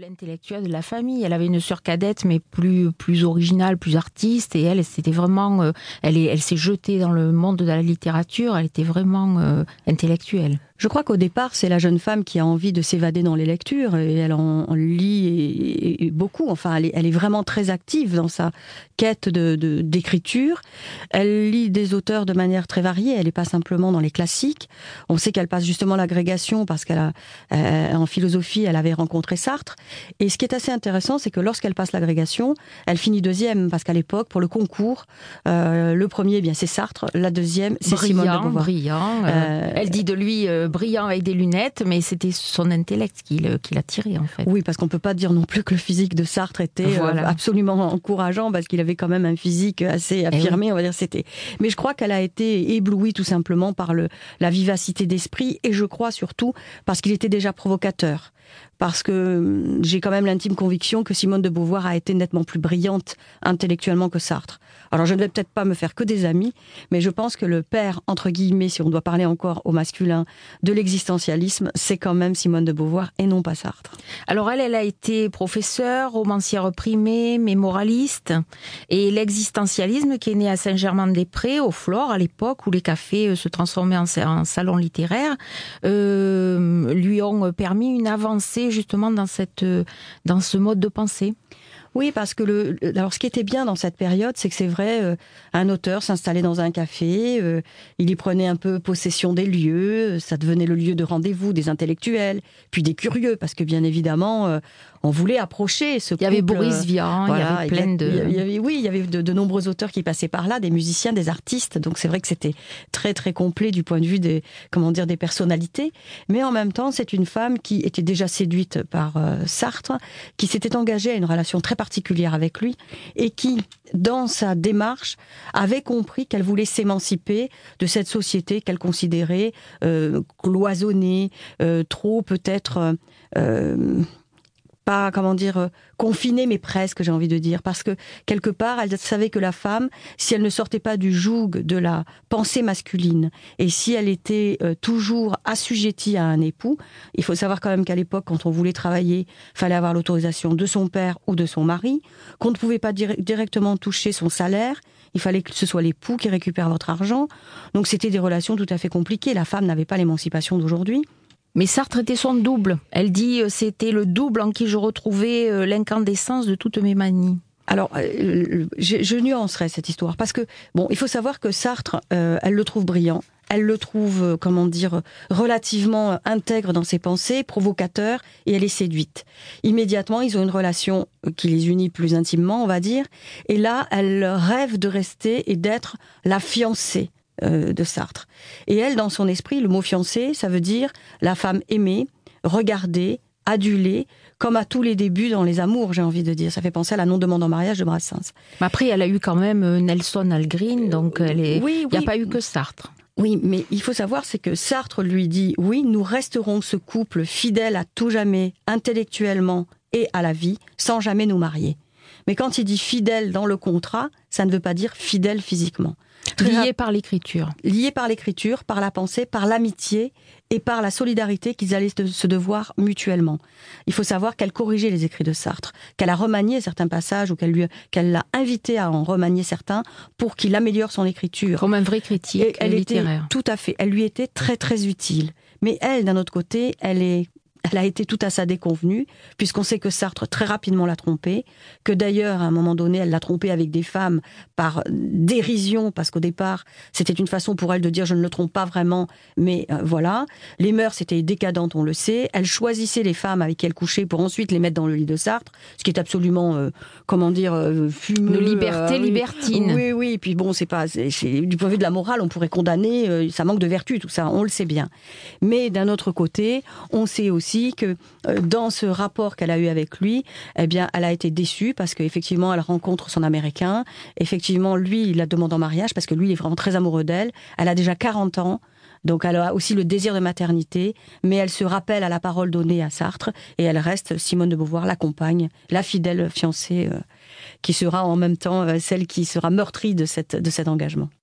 l'intellectuelle de la famille. Elle avait une sœur cadette, mais plus originale, plus artiste. Et elle, c'était vraiment... elle s'est jetée dans le monde de la littérature. Elle était vraiment intellectuelle. Je crois qu'au départ, c'est la jeune femme qui a envie de s'évader dans les lectures et elle en lit et beaucoup. Enfin, elle est vraiment très active dans sa quête d'écriture. Elle lit des auteurs de manière très variée. Elle n'est pas simplement dans les classiques. On sait qu'elle passe justement l'agrégation parce en philosophie, elle avait rencontré Sartre. Et ce qui est assez intéressant, c'est que lorsqu'elle passe l'agrégation, elle finit deuxième parce qu'à l'époque, pour le concours, le premier, c'est Sartre. La deuxième, c'est Simone de Beauvoir. Brillant. Elle dit de lui brillant avec des lunettes, mais c'était son intellect qui l'attirait en fait. Oui, parce qu'on peut pas dire non plus que le physique de Sartre était absolument encourageant, parce qu'il avait quand même un physique assez affirmé, on va dire. Mais je crois qu'elle a été éblouie tout simplement par la vivacité d'esprit, et je crois surtout parce qu'il était déjà provocateur. Parce que j'ai quand même l'intime conviction que Simone de Beauvoir a été nettement plus brillante intellectuellement que Sartre. Alors je ne vais peut-être pas me faire que des amis, mais je pense que le père, entre guillemets, si on doit parler encore au masculin, de l'existentialisme, c'est quand même Simone de Beauvoir et non pas Sartre. Alors elle a été professeure, romancière primée, mémoraliste, et l'existentialisme qui est né à Saint-Germain-des-Prés, au Flore, à l'époque où les cafés se transformaient en salons littéraires, lui ont permis une avancée justement dans ce mode de pensée. Oui, parce que alors ce qui était bien dans cette période, c'est que c'est vrai, un auteur s'installait dans un café, il y prenait un peu possession des lieux, ça devenait le lieu de rendez-vous des intellectuels, puis des curieux, parce que bien évidemment, on voulait approcher ce couple. Il y avait Boris Vian, il y avait plein de... Il y avait de nombreux auteurs qui passaient par là, des musiciens, des artistes, donc c'est vrai que c'était très très complet du point de vue des personnalités, mais en même temps, c'est une femme qui était déjà séduite par Sartre, qui s'était engagée à une relation très particulière avec lui, et qui, dans sa démarche, avait compris qu'elle voulait s'émanciper de cette société qu'elle considérait cloisonnée, trop peut-être... pas, confinée, mais presque, j'ai envie de dire. Parce que, quelque part, elle savait que la femme, si elle ne sortait pas du joug de la pensée masculine, et si elle était toujours assujettie à un époux, il faut savoir quand même qu'à l'époque, quand on voulait travailler, fallait avoir l'autorisation de son père ou de son mari, qu'on ne pouvait pas directement toucher son salaire, il fallait que ce soit l'époux qui récupère votre argent. Donc c'était des relations tout à fait compliquées. La femme n'avait pas l'émancipation d'aujourd'hui. Mais Sartre était son double. Elle dit c'était le double en qui je retrouvais l'incandescence de toutes mes manies. Alors, je nuancerais cette histoire, parce que, il faut savoir que Sartre, elle le trouve brillant, elle le trouve, relativement intègre dans ses pensées, provocateur, et elle est séduite. Immédiatement, ils ont une relation qui les unit plus intimement, on va dire, et là, elle rêve de rester et d'être la fiancée de Sartre. Et elle, dans son esprit, le mot fiancée, ça veut dire la femme aimée, regardée, adulée, comme à tous les débuts dans les amours, j'ai envie de dire. Ça fait penser à la non-demande en mariage de Brassens. Mais après, elle a eu quand même Nelson Algren, donc il n'y a pas eu que Sartre. Oui, mais il faut savoir, c'est que Sartre lui dit, oui, nous resterons ce couple fidèle à tout jamais, intellectuellement et à la vie, sans jamais nous marier. Mais quand il dit fidèle dans le contrat, ça ne veut pas dire fidèle physiquement. Lié par l'écriture. Lié par l'écriture, par la pensée, par l'amitié et par la solidarité qu'ils allaient se devoir mutuellement. Il faut savoir qu'elle corrigeait les écrits de Sartre, qu'elle a remanié certains passages ou qu'elle l'a invité à en remanier certains pour qu'il améliore son écriture. Comme un vrai critique littéraire. Tout à fait. Elle lui était très très utile. Mais elle, d'un autre côté, elle a été tout à sa déconvenue, puisqu'on sait que Sartre très rapidement l'a trompée, que d'ailleurs, à un moment donné, elle l'a trompée avec des femmes par dérision, parce qu'au départ, c'était une façon pour elle de dire « je ne le trompe pas vraiment », mais voilà. Les mœurs étaient décadentes, on le sait. Elle choisissait les femmes avec qui elle couchait pour ensuite les mettre dans le lit de Sartre, ce qui est absolument, fumeux. Une liberté libertine. Oui, et puis du point de vue de la morale, on pourrait condamner, ça manque de vertu, tout ça, on le sait bien. Mais d'un autre côté, on sait aussi que dans ce rapport qu'elle a eu avec lui, eh bien, elle a été déçue parce qu'effectivement, elle rencontre son Américain. Effectivement, lui, il la demande en mariage parce que lui, il est vraiment très amoureux d'elle. Elle a déjà 40 ans. Donc, elle a aussi le désir de maternité, mais elle se rappelle à la parole donnée à Sartre et elle reste, Simone de Beauvoir l'accompagne, la fidèle fiancée qui sera en même temps celle qui sera meurtrie de cet engagement.